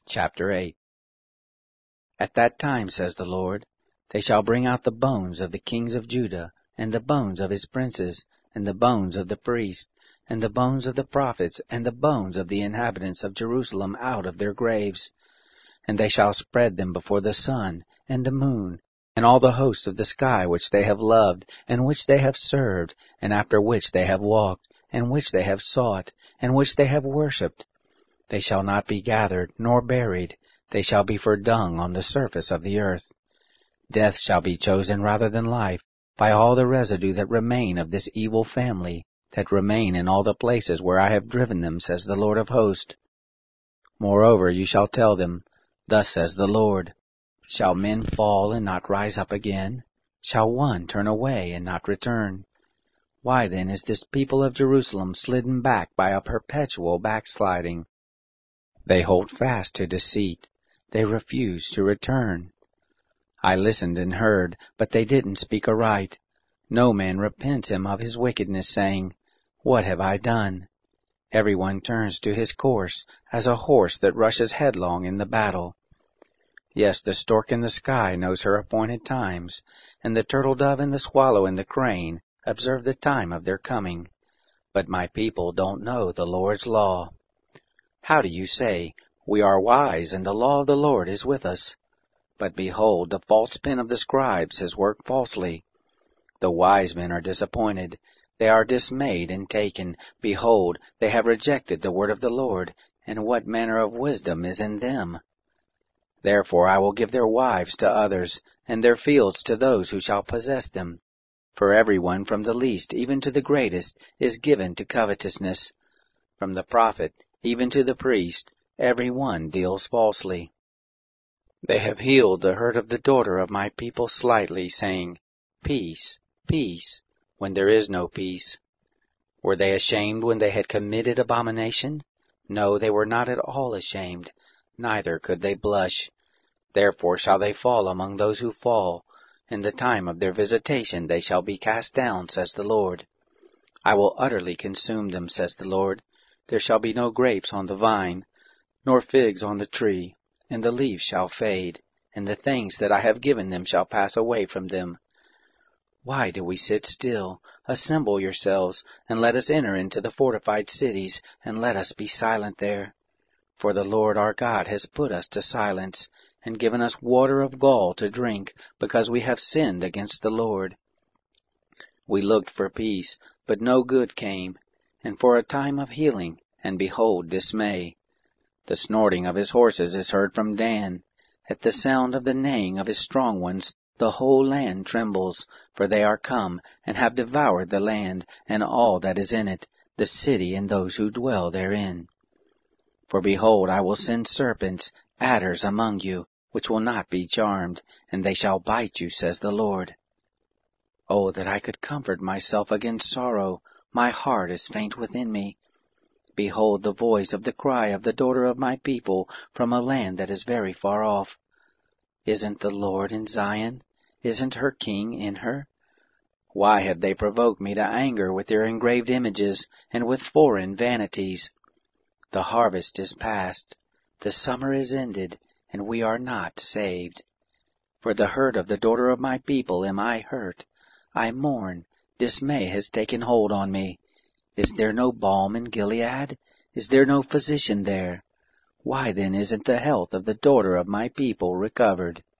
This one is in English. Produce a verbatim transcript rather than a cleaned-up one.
Chapter eight. At that time, says the Lord, they shall bring out the bones of the kings of Judah, and the bones of his princes, and the bones of the priests, and the bones of the prophets, and the bones of the inhabitants of Jerusalem out of their graves. And they shall spread them before the sun, and the moon, and all the hosts of the sky which they have loved, and which they have served, and after which they have walked, and which they have sought, and which they have worshipped. They shall not be gathered, nor buried. They shall be for dung on the surface of the earth. Death shall be chosen rather than life, by all the residue that remain of this evil family, that remain in all the places where I have driven them, says the Lord of hosts. Moreover, you shall tell them, Thus says the Lord, Shall men fall and not rise up again? Shall one turn away and not return? Why then is this people of Jerusalem slidden back by a perpetual backsliding? They hold fast to deceit. They refuse to return. I listened and heard, but they didn't speak aright. No man repents him of his wickedness, saying, What have I done? Everyone turns to his course, as a horse that rushes headlong in the battle. Yes, the stork in the sky knows her appointed times, and the turtle-dove and the swallow and the crane observe the time of their coming. But my people don't know the Lord's law. How do you say, We are wise, and the law of the Lord is with us? But behold, the false pen of the scribes has worked falsely. The wise men are disappointed. They are dismayed and taken. Behold, they have rejected the word of the Lord, and what manner of wisdom is in them? Therefore I will give their wives to others, and their fields to those who shall possess them. For everyone from the least even to the greatest is given to covetousness. From the prophet even to the priest, every one deals falsely. They have healed the hurt of the daughter of my people slightly, saying, Peace, peace, when there is no peace. Were they ashamed when they had committed abomination? No, they were not at all ashamed, neither could they blush. Therefore shall they fall among those who fall. In the time of their visitation they shall be cast down, says the Lord. I will utterly consume them, says the Lord. There shall be no grapes on the vine, nor figs on the tree, and the leaves shall fade, and the things that I have given them shall pass away from them. Why do we sit still? Assemble yourselves, and let us enter into the fortified cities, and let us be silent there. For the Lord our God has put us to silence, and given us water of gall to drink, because we have sinned against the Lord. We looked for peace, but no good came, and for a time of healing, and behold dismay. The snorting of his horses is heard from Dan. At the sound of the neighing of his strong ones, the whole land trembles, for they are come, and have devoured the land, and all that is in it, the city and those who dwell therein. For behold, I will send serpents, adders among you, which will not be charmed, and they shall bite you, says the Lord. Oh, that I could comfort myself against sorrow! My heart is faint within me. Behold the voice of the cry of the daughter of my people from a land that is very far off. Isn't the Lord in Zion? Isn't her King in her? Why have they provoked me to anger with their engraved images, and with foreign vanities? The harvest is past, the summer is ended, and we are not saved. For the hurt of the daughter of my people am I hurt. I mourn. Dismay has taken hold on me. Is there no balm in Gilead? Is there no physician there? Why then isn't the health of the daughter of my people recovered?